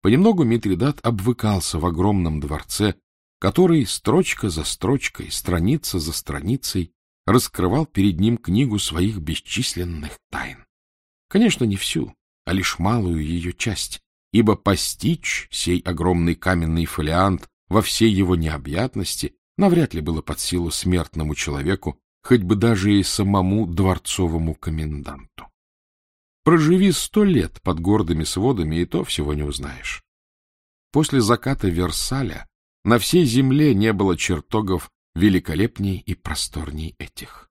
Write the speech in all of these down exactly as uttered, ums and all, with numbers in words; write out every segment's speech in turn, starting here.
Понемногу Митридат обвыкался в огромном дворце, который строчка за строчкой, страница за страницей раскрывал перед ним книгу своих бесчисленных тайн. Конечно, не всю, а лишь малую ее часть, ибо постичь сей огромный каменный фолиант во всей его необъятности навряд ли было под силу смертному человеку, хоть бы даже и самому дворцовому коменданту. Проживи сто лет под гордыми сводами, и то всего не узнаешь. После заката Версаля на всей земле не было чертогов великолепней и просторней этих.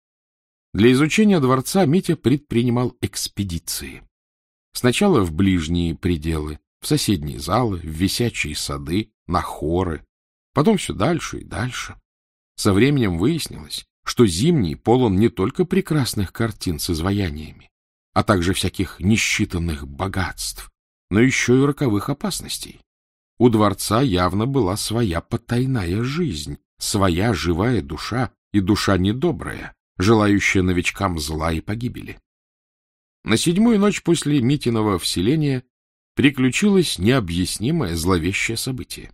Для изучения дворца Митя предпринимал экспедиции. Сначала в ближние пределы, в соседние залы, в висячие сады, на хоры, потом все дальше и дальше. Со временем выяснилось, что Зимний полон не только прекрасных картин с изваяниями, а также всяких несчитанных богатств, но еще и роковых опасностей. У дворца явно была своя потайная жизнь, своя живая душа и душа недобрая, желающая новичкам зла и погибели. На седьмую ночь после Митиного вселения приключилось необъяснимое зловещее событие.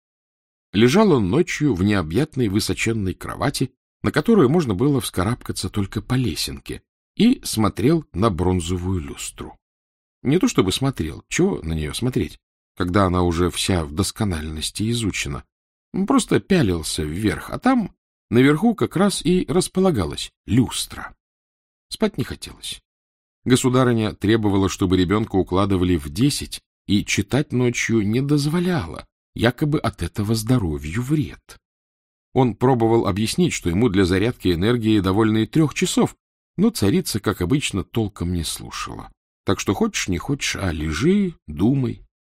Лежал он ночью в необъятной высоченной кровати, на которую можно было вскарабкаться только по лесенке, и смотрел на бронзовую люстру. Не то чтобы смотрел, чего на нее смотреть, когда она уже вся в доскональности изучена. Просто пялился вверх, а там наверху как раз и располагалась люстра. Спать не хотелось. Государыня требовала, чтобы ребенка укладывали в десять, и читать ночью не дозволяла, якобы от этого здоровью вред. Он пробовал объяснить, что ему для зарядки энергии довольно и трех часов, но царица, как обычно, толком не слушала. Так что хочешь не хочешь, а лежи, думай.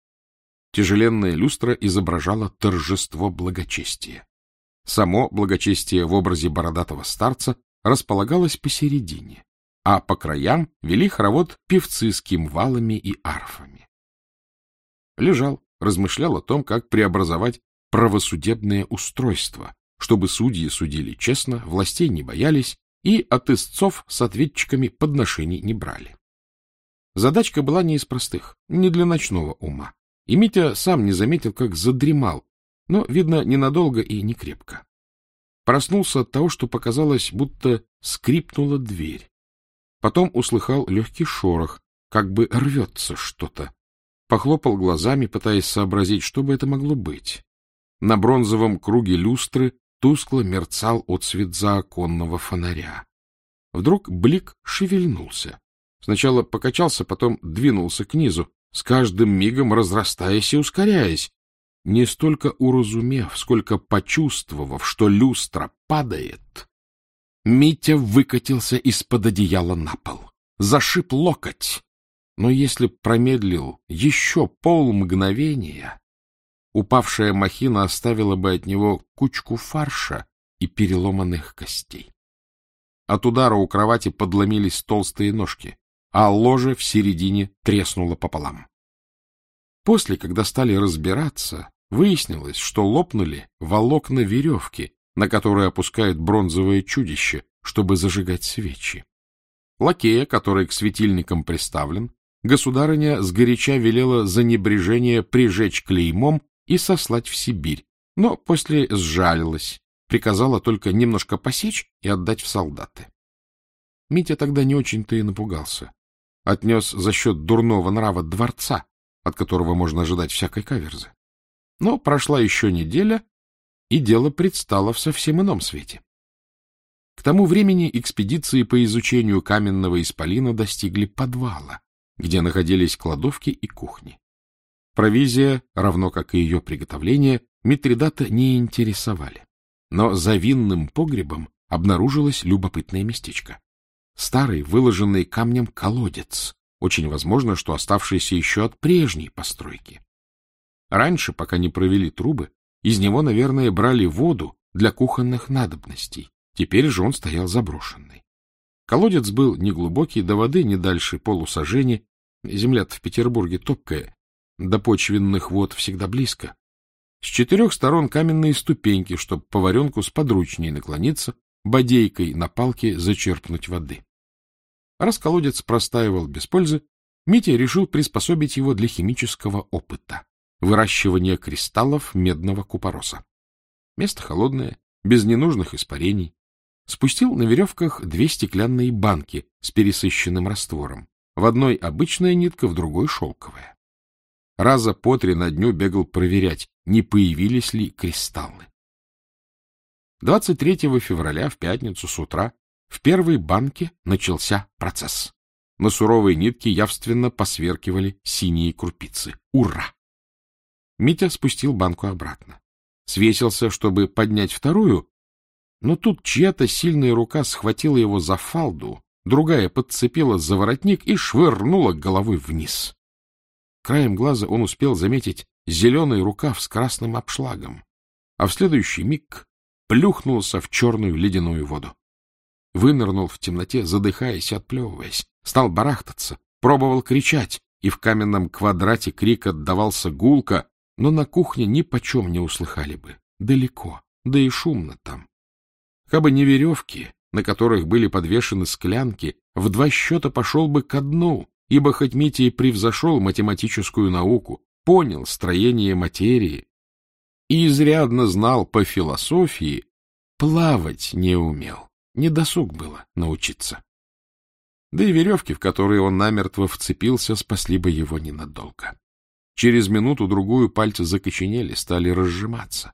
Тяжеленная люстра изображала торжество благочестия. Само благочестие в образе бородатого старца располагалось посередине, а по краям вели хоровод певцы с кимвалами и арфами. Лежал, размышлял о том, как преобразовать правосудебное устройство, чтобы судьи судили честно, властей не боялись и от истцов с ответчиками подношений не брали. Задачка была не из простых, не для ночного ума, и Митя сам не заметил, как задремал, но, видно, ненадолго и не крепко. Проснулся от того, что показалось, будто скрипнула дверь. Потом услыхал легкий шорох, как бы рвется что-то. Похлопал глазами, пытаясь сообразить, что бы это могло быть. На бронзовом круге люстры тускло мерцал отсвет заоконного фонаря. Вдруг блик шевельнулся. Сначала покачался, потом двинулся к низу, с каждым мигом разрастаясь и ускоряясь, не столько уразумев, сколько почувствовав, что люстра падает. Митя выкатился из-под одеяла на пол, зашиб локоть, но если б промедлил еще полмгновения, упавшая махина оставила бы от него кучку фарша и переломанных костей. От удара у кровати подломились толстые ножки, а ложе в середине треснуло пополам. После, когда стали разбираться, выяснилось, что лопнули волокна веревки, на которые опускают бронзовое чудище, чтобы зажигать свечи. Лакея, который к светильникам приставлен, государыня сгоряча велела за небрежение прижечь клеймом и сослать в Сибирь, но после сжалилась, приказала только немножко посечь и отдать в солдаты. Митя тогда не очень-то и напугался. Отнес за счет дурного нрава дворца, от которого можно ожидать всякой каверзы. Но прошла еще неделя, и дело предстало в совсем ином свете. К тому времени экспедиции по изучению каменного исполина достигли подвала, где находились кладовки и кухни. Провизия, равно как и ее приготовление, Митридата не интересовали. Но за винным погребом обнаружилось любопытное местечко. Старый, выложенный камнем колодец, очень возможно, что оставшийся еще от прежней постройки. Раньше, пока не провели трубы, из него, наверное, брали воду для кухонных надобностей. Теперь же он стоял заброшенный. Колодец был неглубокий, до воды не дальше полусажени. Земля-то в Петербурге топкая, до почвенных вод всегда близко. С четырех сторон каменные ступеньки, чтобы поваренку сподручнее наклониться, бодейкой на палке зачерпнуть воды. Раз колодец простаивал без пользы, Митя решил приспособить его для химического опыта — выращивания кристаллов медного купороса. Место холодное, без ненужных испарений. Спустил на веревках две стеклянные банки с пересыщенным раствором. В одной обычная нитка, в другой — шелковая. Раза по три на дню бегал проверять, не появились ли кристаллы. двадцать третьего февраля, в пятницу с утра, в первой банке начался процесс. На суровой нитке явственно посверкивали синие крупицы. Ура! Митя спустил банку обратно. Свесился, чтобы поднять вторую, но тут чья-то сильная рука схватила его за фалду, другая подцепила за воротник и швырнула головой вниз. Краем глаза он успел заметить зеленый рукав с красным обшлагом, а в следующий миг плюхнулся в черную ледяную воду. Вынырнул в темноте, задыхаясь и отплевываясь, стал барахтаться, пробовал кричать, и в каменном квадрате крик отдавался гулко, но на кухне ни почем не услыхали бы. Далеко, да и шумно там. Кабы не веревки, на которых были подвешены склянки, в два счета пошел бы ко дну, ибо хоть Митя и превзошел математическую науку, понял строение материи и изрядно знал по философии, плавать не умел, не досуг было научиться. Да и веревки, в которые он намертво вцепился, спасли бы его ненадолго. Через минуту-другую пальцы закоченели, стали разжиматься.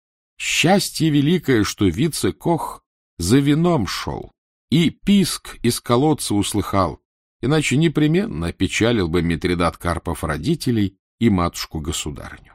Счастье великое, что вице-кох за вином шел и писк из колодца услыхал, иначе непременно опечалил бы Митридат Карпов родителей и матушку-государыню.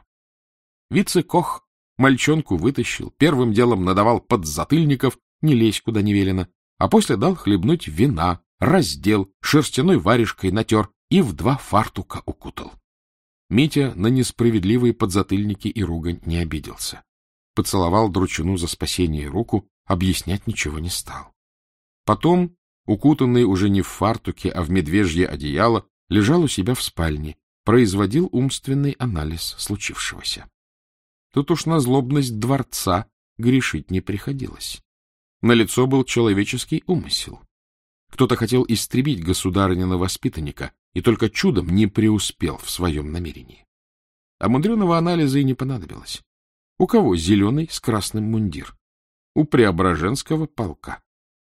Вице-кох мальчонку вытащил, первым делом надавал подзатыльников, не лезь куда не велено, а после дал хлебнуть вина, раздел, шерстяной варежкой натер и в два фартука укутал. Митя на несправедливые подзатыльники и ругань не обиделся. Поцеловал дручину за спасение руку, объяснять ничего не стал. Потом, укутанный уже не в фартуке, а в медвежье одеяло, лежал у себя в спальне, производил умственный анализ случившегося. Тут уж на злобность дворца грешить не приходилось. Налицо был человеческий умысел. Кто-то хотел истребить государынина воспитанника и только чудом не преуспел в своем намерении. А мудреного анализа и не понадобилось. У кого зеленый с красным мундир? У Преображенского полка.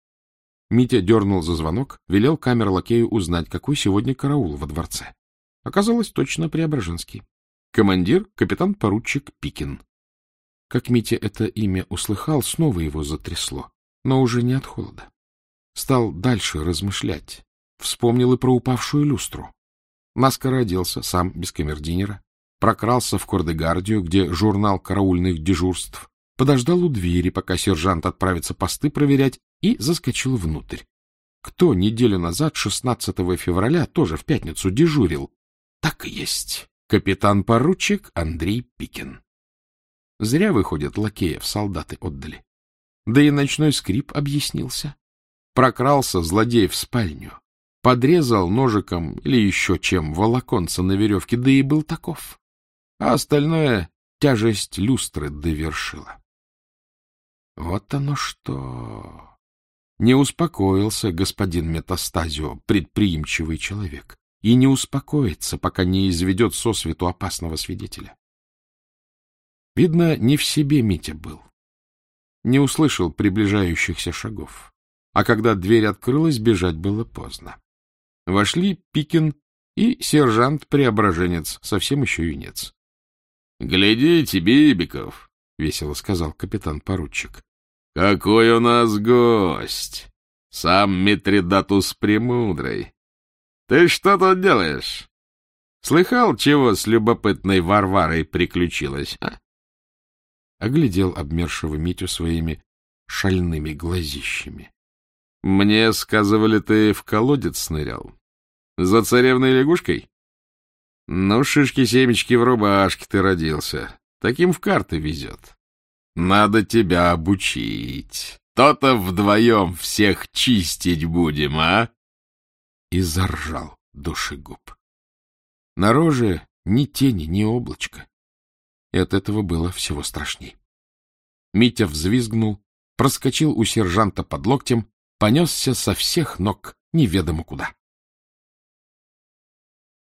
Митя дернул за звонок, велел камер-лакею узнать, какой сегодня караул во дворце. Оказалось, точно Преображенский. Командир — капитан-поручик Пикин. Как Митя это имя услыхал, снова его затрясло, но уже не от холода. Стал дальше размышлять. Вспомнил и про упавшую люстру. Наскоро оделся, сам, без камердинера, прокрался в кордегардию, где журнал караульных дежурств, подождал у двери, пока сержант отправится посты проверять, и заскочил внутрь. Кто неделю назад, шестнадцатого февраля, тоже в пятницу, дежурил? Так и есть. Капитан-поручик Андрей Пикин. Зря, выходит, лакея в солдаты отдали. Да и ночной скрип объяснился. Прокрался злодей в спальню, подрезал ножиком или еще чем волоконца на веревке, да и был таков. А остальное тяжесть люстры довершила. Вот оно что! Не успокоился господин Метастазио, предприимчивый человек, и не успокоится, пока не изведет сосвету опасного свидетеля. Видно, не в себе Митя был. Не услышал приближающихся шагов. А когда дверь открылась, бежать было поздно. Вошли Пикин и сержант-преображенец, совсем еще юнец. — Глядите, Бибиков, — весело сказал капитан-поручик. — Какой у нас гость! Сам Митридатус Премудрый. Ты что тут делаешь? Слыхал, чего с любопытной Варварой приключилось, а? Оглядел обмершего Митю своими шальными глазищами. — Мне сказывали, ты в колодец нырял. За царевной лягушкой? Ну, шишки-семечки в рубашке ты родился. Таким в карты везет. Надо тебя обучить. То-то вдвоем всех чистить будем, а? И заржал душегуб. На роже ни тени, ни облачка. И от этого было всего страшней. Митя взвизгнул, проскочил у сержанта под локтем, понесся со всех ног неведомо куда.